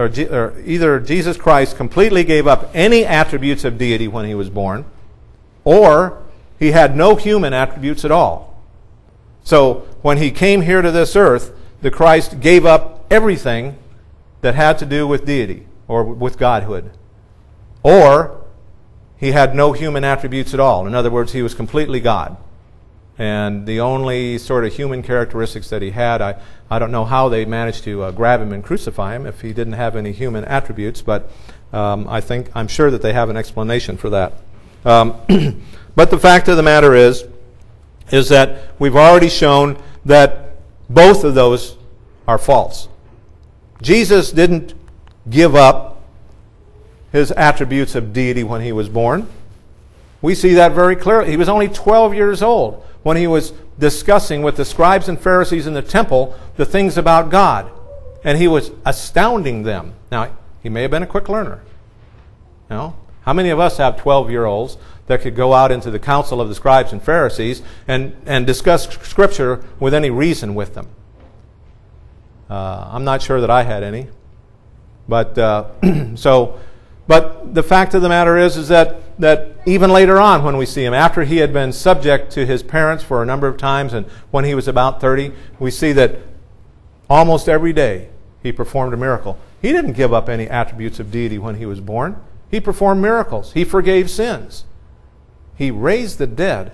up any attributes of deity when he was born, or he had no human attributes at all. So when he came here to this earth, the Christ gave up everything that had to do with deity or with godhood. Or he had no human attributes at all. In other words, he was completely God. And the only sort of human characteristics that he had, I don't know how they managed to grab him and crucify him if he didn't have any human attributes, but I'm sure that they have an explanation for that. But the fact of the matter is that we've already shown that both of those are false. Jesus didn't give up his attributes of deity when he was born. We see that very clearly. He was only 12 years old when he was discussing with the scribes and Pharisees in the temple the things about God. And he was astounding them. Now, he may have been a quick learner. You know, how many of us have 12-year-olds that could go out into the council of the scribes and Pharisees and discuss Scripture with any reason with them? I'm not sure that I had any. But but the fact of the matter is that even later on when we see him, after he had been subject to his parents for a number of times, and when he was about 30, we see that almost every day he performed a miracle. He didn't give up any attributes of deity when he was born. He performed miracles. He forgave sins. He raised the dead.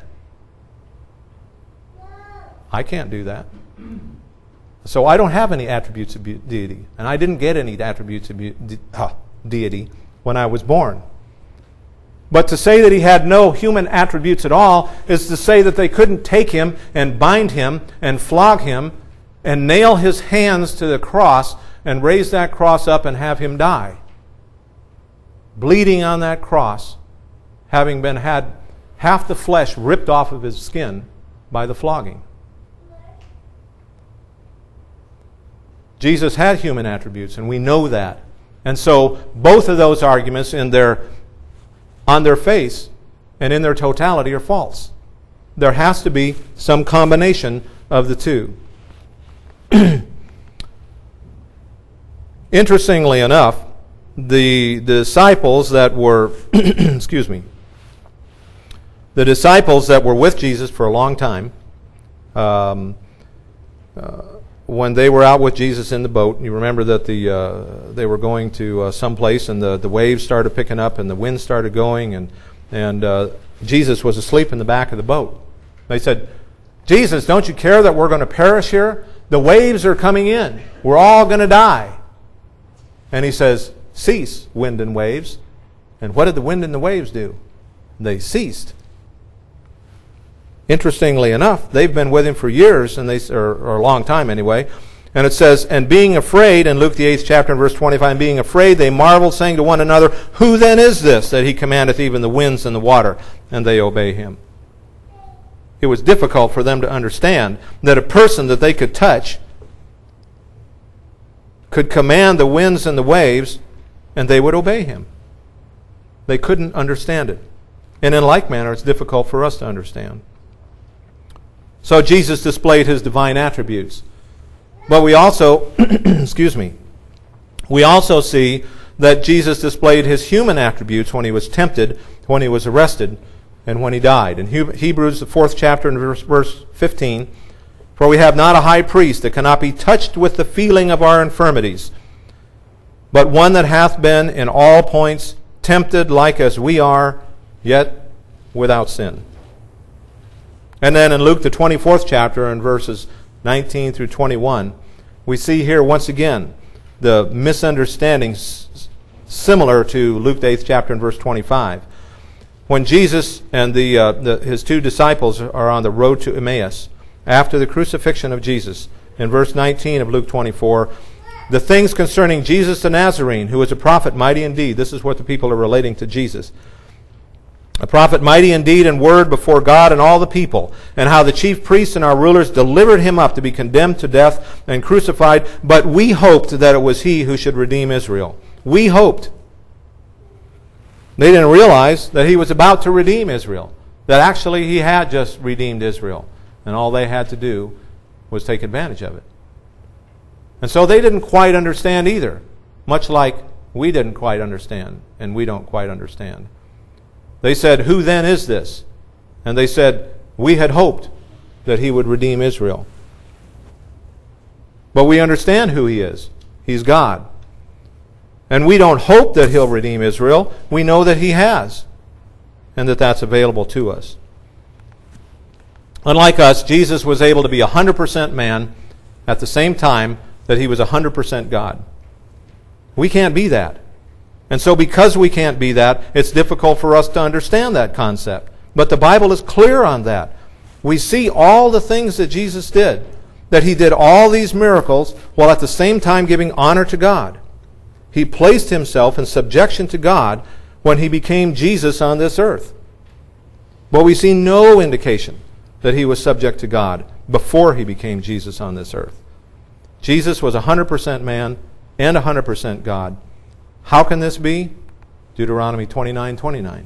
I can't do that. So I don't have any attributes of deity, and I didn't get any attributes of deity when I was born. But to say that he had no human attributes at all is to say that they couldn't take him and bind him and flog him and nail his hands to the cross and raise that cross up and have him die, bleeding on that cross, having had half the flesh ripped off of his skin by the flogging. Jesus had human attributes, and we know that. And so both of those arguments on their face and in their totality are false. There has to be some combination of the two. Interestingly enough, the disciples that were the disciples that were with Jesus for a long time, when they were out with Jesus in the boat, you remember that they were going to some place, and the waves started picking up and the wind started going, and Jesus was asleep in the back of the boat. They said, "Jesus, don't you care that we're going to perish here? The waves are coming in. We're all going to die." And he says, "Cease, wind and waves." And what did the wind and the waves do? They ceased. Interestingly enough, they've been with him for years, or a long time anyway. And it says, "And being afraid," in Luke the 8th chapter and verse 25, "and being afraid, they marveled, saying to one another, Who then is this, that he commandeth even the winds and the water, and they obey him?" It was difficult for them to understand that a person that they could touch could command the winds and the waves, and they would obey him. They couldn't understand it. And in like manner, it's difficult for us to understand. So Jesus displayed his divine attributes. But we also, we also see that Jesus displayed his human attributes when he was tempted, when he was arrested, and when he died. In Hebrews, the 4th chapter, and verse 15, for we have not a high priest that cannot be touched with the feeling of our infirmities, but one that hath been in all points tempted like as we are, yet without sin. And then in Luke, the 24th chapter, and verses 19 through 21, we see here once again the misunderstanding similar to Luke, the 8th chapter, and verse 25. When Jesus and his two disciples are on the road to Emmaus, after the crucifixion of Jesus, in verse 19 of Luke 24, the things concerning Jesus the Nazarene, who was a prophet mighty indeed. This is what the people are relating to Jesus. A prophet mighty indeed in word before God and all the people, and how the chief priests and our rulers delivered him up to be condemned to death and crucified, but we hoped that it was he who should redeem Israel. We hoped. They didn't realize that he was about to redeem Israel, that actually he had just redeemed Israel, and all they had to do was take advantage of it. And so they didn't quite understand either, much like we didn't quite understand, and we don't quite understand. They said, who then is this? And they said, we had hoped that he would redeem Israel. But we understand who he is. He's God. And we don't hope that he'll redeem Israel. We know that he has, and that that's available to us. Unlike us, Jesus was able to be 100% man at the same time that he was 100% God. We can't be that. And so because we can't be that, it's difficult for us to understand that concept. But the Bible is clear on that. We see all the things that Jesus did, that he did all these miracles while at the same time giving honor to God. He placed himself in subjection to God when he became Jesus on this earth. But we see no indication that he was subject to God before he became Jesus on this earth. Jesus was 100% man and 100% God. How can this be? Deuteronomy 29:29.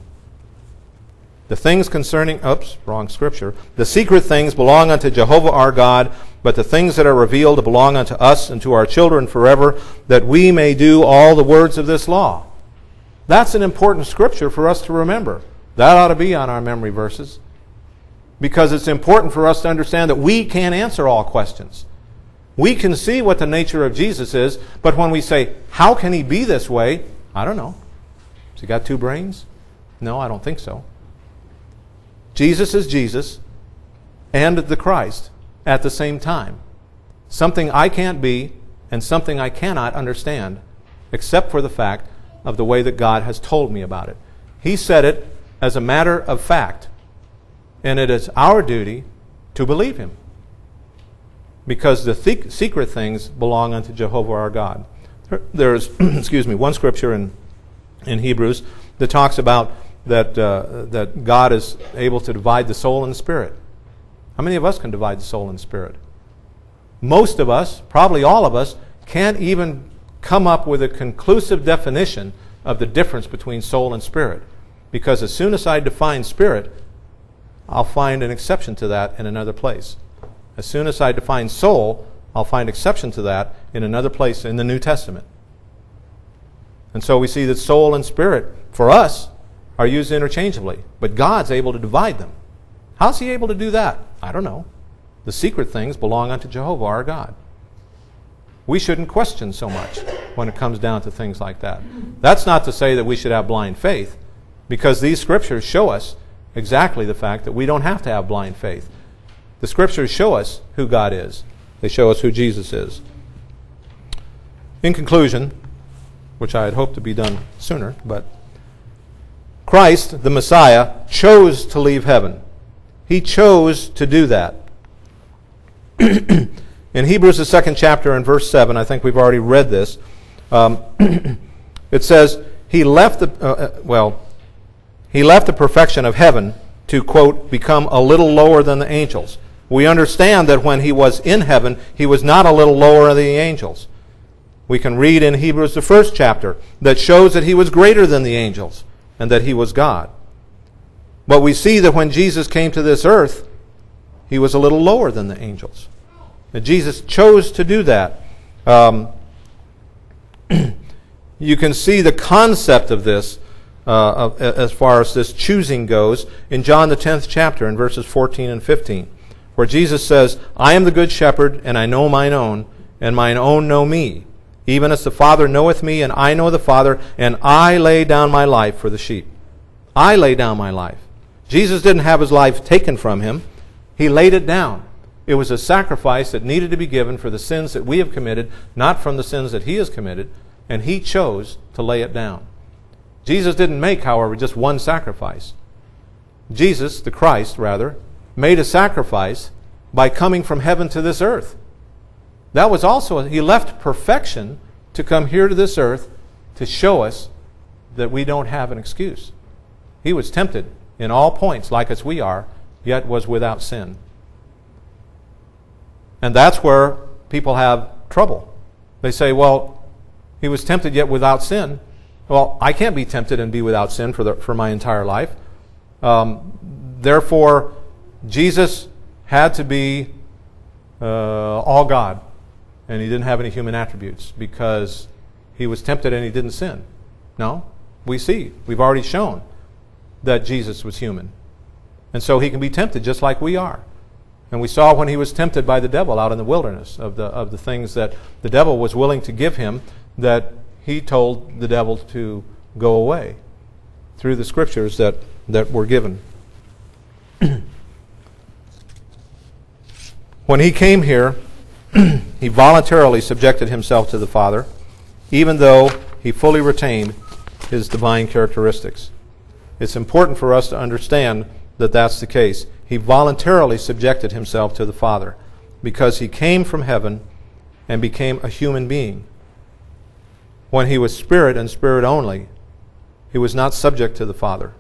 The things concerning, wrong scripture. The secret things belong unto Jehovah our God, but the things that are revealed belong unto us and to our children forever, that we may do all the words of this law. That's an important scripture for us to remember. That ought to be on our memory verses, because it's important for us to understand that we can't answer all questions. We can see what the nature of Jesus is, but when we say, how can he be this way? I don't know. Has he got two brains? No, I don't think so. Jesus is Jesus and the Christ at the same time. Something I can't be and something I cannot understand, except for the fact of the way that God has told me about it. He said it as a matter of fact, and it is our duty to believe him, because the secret things belong unto Jehovah our God. There's one scripture in Hebrews that talks about that God is able to divide the soul and the spirit. How many of us can divide the soul and the spirit? Most of us, probably all of us, can't even come up with a conclusive definition of the difference between soul and spirit. Because as soon as I define spirit, I'll find an exception to that in another place. As soon as I define soul, I'll find exception to that in another place in the New Testament. And so we see that soul and spirit, for us, are used interchangeably. But God's able to divide them. How's he able to do that? I don't know. The secret things belong unto Jehovah our God. We shouldn't question so much when it comes down to things like that. That's not to say that we should have blind faith, because these scriptures show us exactly the fact that we don't have to have blind faith. The scriptures show us who God is. They show us who Jesus is. In conclusion, which I had hoped to be done sooner, but Christ, the Messiah, chose to leave heaven. He chose to do that. In Hebrews, the 2nd chapter and verse 7, I think we've already read this, it says, He left the perfection of heaven to, quote, become a little lower than the angels. We understand that when he was in heaven, he was not a little lower than the angels. We can read in Hebrews, the 1st chapter, that shows that he was greater than the angels and that he was God. But we see that when Jesus came to this earth, he was a little lower than the angels. And Jesus chose to do that. You can see the concept of this as far as this choosing goes in John the 10th chapter in verses 14 and 15, where Jesus says, I am the good shepherd, and I know mine own, and mine own know me, even as the Father knoweth me, and I know the Father, and I lay down my life for the sheep. I lay down my life. Jesus didn't have his life taken from him. He laid it down. It was a sacrifice that needed to be given for the sins that we have committed, not from the sins that he has committed, and he chose to lay it down. Jesus didn't make, however, just one sacrifice. Jesus, the Christ, rather, made a sacrifice by coming from heaven to this earth. That was also, he left perfection to come here to this earth to show us that we don't have an excuse. He was tempted in all points, like as we are, yet was without sin. And that's where people have trouble. They say, well, he was tempted yet without sin. Well, I can't be tempted and be without sin for my entire life. Therefore, Jesus had to be all God, and he didn't have any human attributes because he was tempted and he didn't sin. No, we've already shown that Jesus was human. And so he can be tempted just like we are. And we saw when he was tempted by the devil out in the wilderness of the things that the devil was willing to give him, that he told the devil to go away through the scriptures that were given. When he came here, he voluntarily subjected himself to the Father, even though he fully retained his divine characteristics. It's important for us to understand that that's the case. He voluntarily subjected himself to the Father because he came from heaven and became a human being. When he was spirit and spirit only, he was not subject to the Father.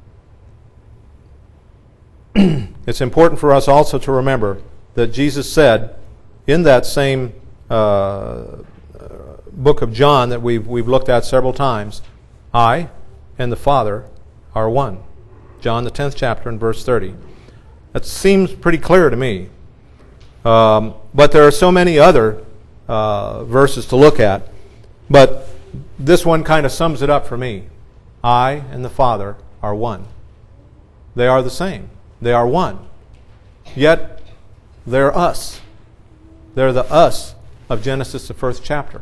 It's important for us also to remember that Jesus said in that same book of John that we've looked at several times, I and the Father are one. John the 10th chapter and verse 30. That seems pretty clear to me. But there are so many other verses to look at. But this one kind of sums it up for me. I and the Father are one. They are the same. They are one. Yet, they're us. They're the us of Genesis, the first chapter.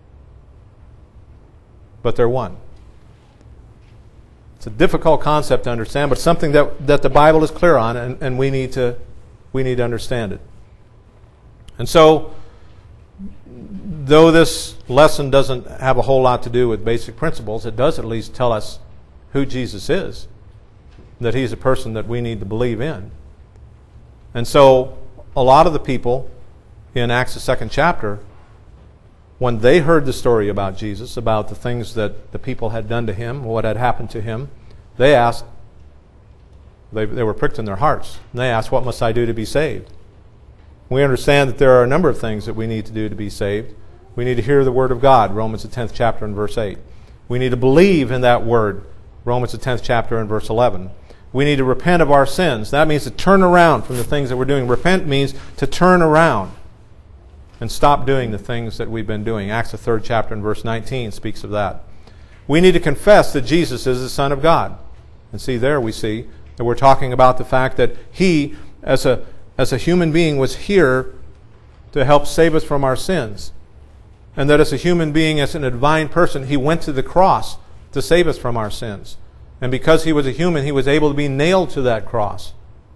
But they're one. It's a difficult concept to understand, but something that the Bible is clear on, and we need to understand it. And so, though this lesson doesn't have a whole lot to do with basic principles, it does at least tell us who Jesus is, that he's a person that we need to believe in. And so, a lot of the people in Acts the 2nd chapter, when they heard the story about Jesus, about the things that the people had done to him, what had happened to him, they asked, they were pricked in their hearts, and they asked, what must I do to be saved? We understand that there are a number of things that we need to do to be saved. We need to hear the Word of God, Romans the 10th chapter and verse 8. We need to believe in that Word, Romans the 10th chapter and verse 11. We need to repent of our sins. That means to turn around from the things that we're doing. Repent means to turn around and stop doing the things that we've been doing. Acts the 3rd chapter and verse 19 speaks of that. We need to confess that Jesus is the Son of God. And see, there we see that we're talking about the fact that he, as a human being, was here to help save us from our sins. And that as a human being, as a divine person, he went to the cross to save us from our sins. And because he was a human, he was able to be nailed to that cross.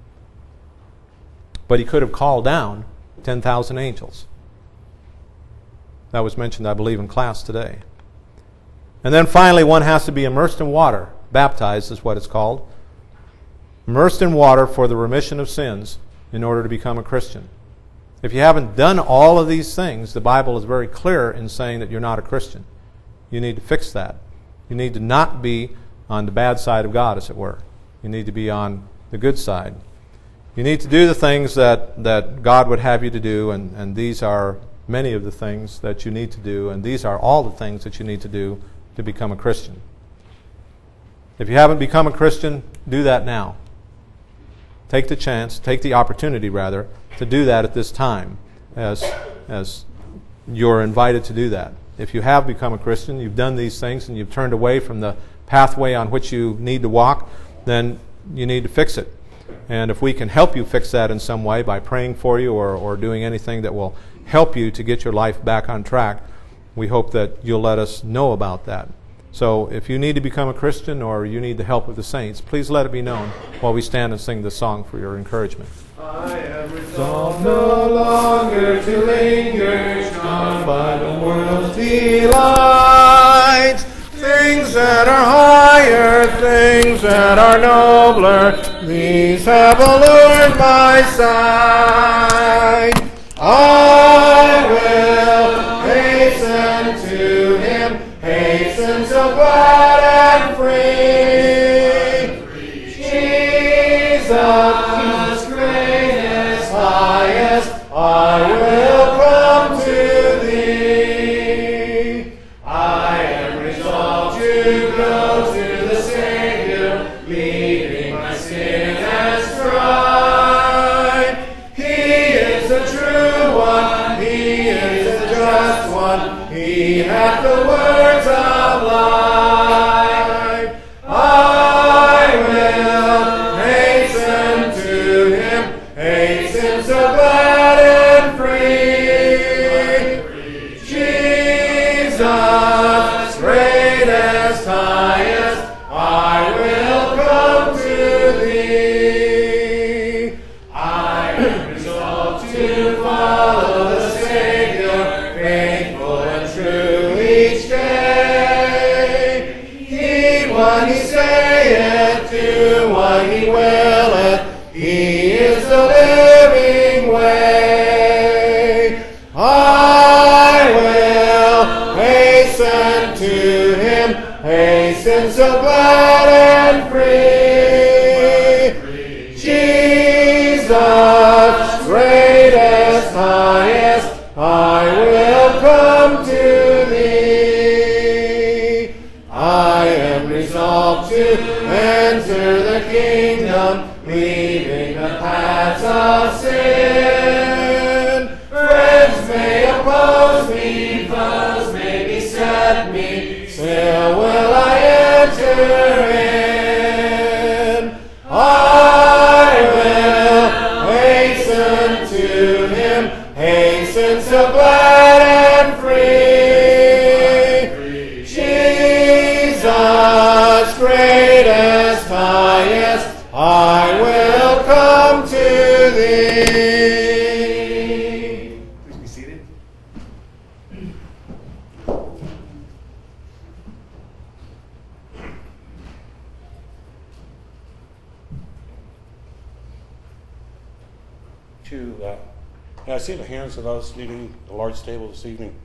But he could have called down 10,000 angels. That was mentioned, I believe, in class today. And then finally, one has to be immersed in water. Baptized is what it's called. Immersed in water for the remission of sins in order to become a Christian. If you haven't done all of these things, the Bible is very clear in saying that you're not a Christian. You need to fix that. You need to not be on the bad side of God, as it were. You need to be on the good side. You need to do the things that God would have you to do, and these are many of the things that you need to do, and these are all the things that you need to do to become a Christian. If you haven't become a Christian, do that now. Take the chance, take the opportunity, rather, to do that at this time, as you're invited to do that. If you have become a Christian, you've done these things, and you've turned away from the pathway on which you need to walk, then you need to fix it. And if we can help you fix that in some way by praying for you or doing anything that will help you to get your life back on track, we hope that you'll let us know about that. So if you need to become a Christian or you need the help of the saints, please let it be known while we stand and sing this song for your encouragement. I am resolved no longer to linger, charmed by the world's delights. Things that are higher, things that are nobler, these have allured my sight. I will hasten to him, hasten so glad and free. Jesus, greatest, highest, I will come to thee. I am resolved to go to the Savior, leaving my sin and strife. He is the true one, he is the just one, he hath the words of life. I will hasten to him, hasten so glad and free. Jesus, greatest, highest, I will come to thee. I am resolved to follow the Savior, faithful and true each day. Heed what he saith, do what he willeth, he is the living way. I will hasten to him, hasten so glad and free. Jesus, greatest, highest, I will come to thee. I am resolved to enter the kingdom, leaving the paths of sin. Friends may oppose me, foes may beset me, still will I enter in. I will hasten to him, hasten so glad and free. Jesus, greatest, highest, I will come to thee. Please be seated. I see the hands of those needing the Lord's table this evening.